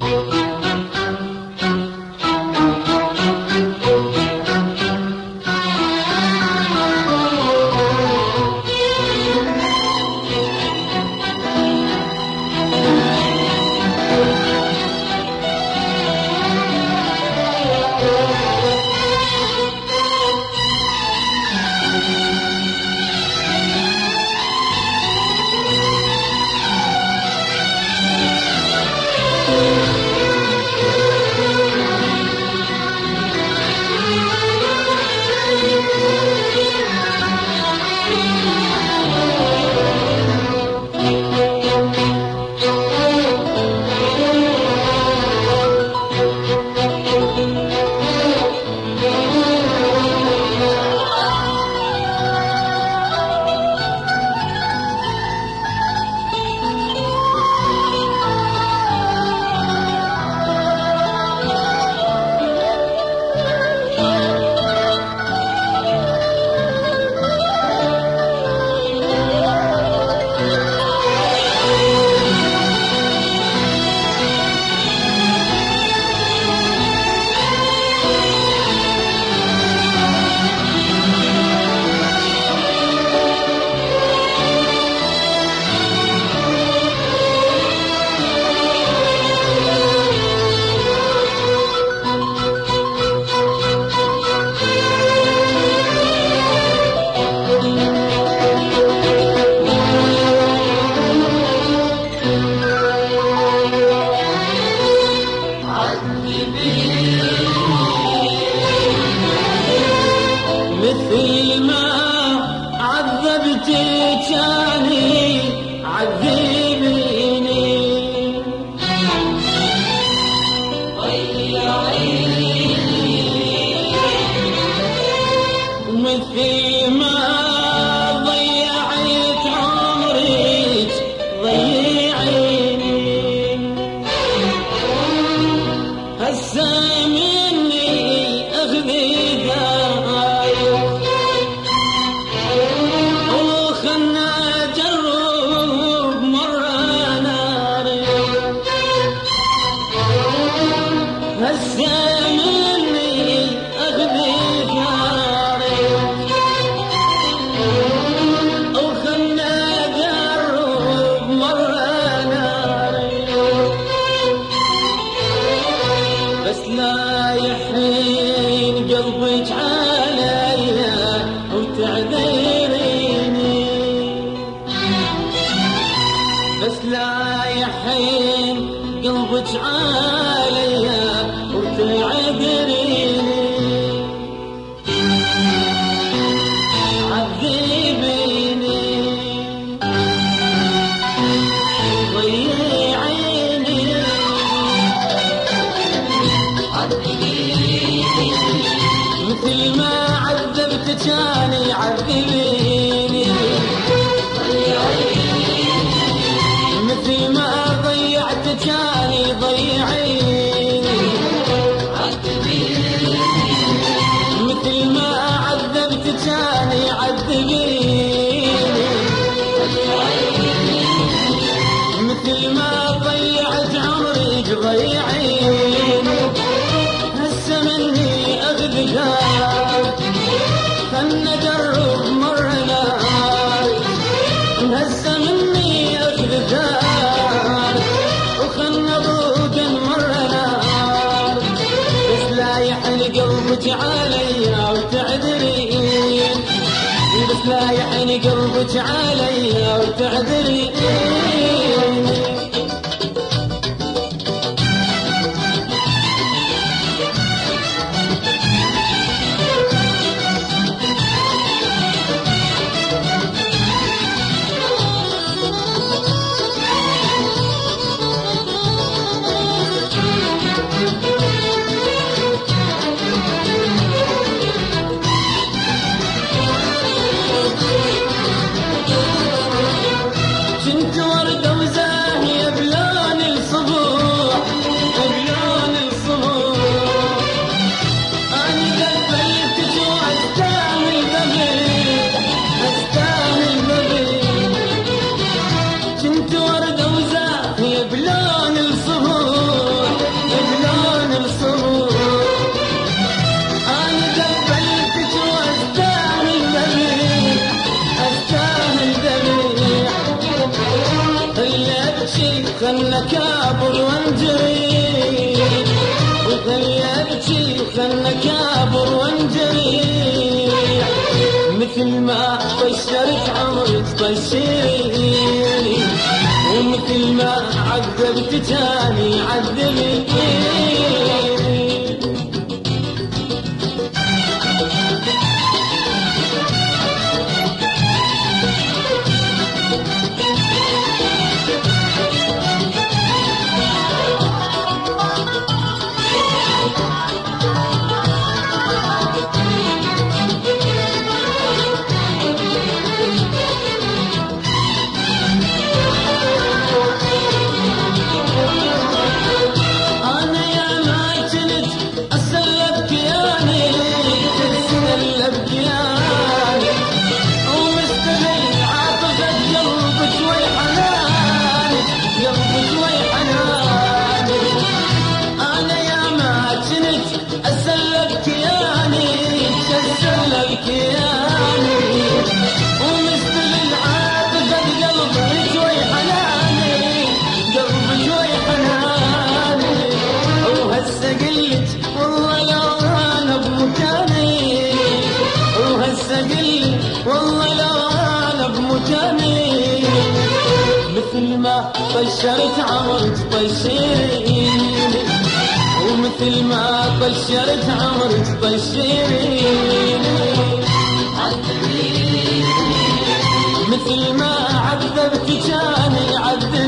مثل ما عذبتك كاني عذبيني ضيعيني مثل ما ضيعت عمرك ضيعيني هسه مني اخذي هسه مني اخذي ثاري وخلنا اجرب مرة ناري بس لا يحن قلبك عليا وتعذريني بس لا يحن قلبك عليا وتعذريني عذبيني ضيعيني مثل ما عذبت كاني عذبيني مثل ما ضيعت كاني ضيعيني مثل ما عذبت كاني عذبيني مثل ما ضيعت عمرك ضيعيني هسه مني اخذ دار خلنا اجرب مرة نار هسه مني اخذ دار وخلنا ضوجا مرة نار بس لا يحن قلبك عليا وتعذريني بس لا يحن قلبك عليا وتعذريني كنت وردة ابكي خلنا كابر وانجري، وخلي ابكي خلنا كابر وانجري، مثل ما بشرت عمرك طيشيني، ومثل ما عذبت تاني عذبيني. والله لو انا بمكاني، مثل ما بشرت عمرك طيشيني، ومثل ما بشرت عمرك طيشيني، مثل ما عذبت جاني عذبيني.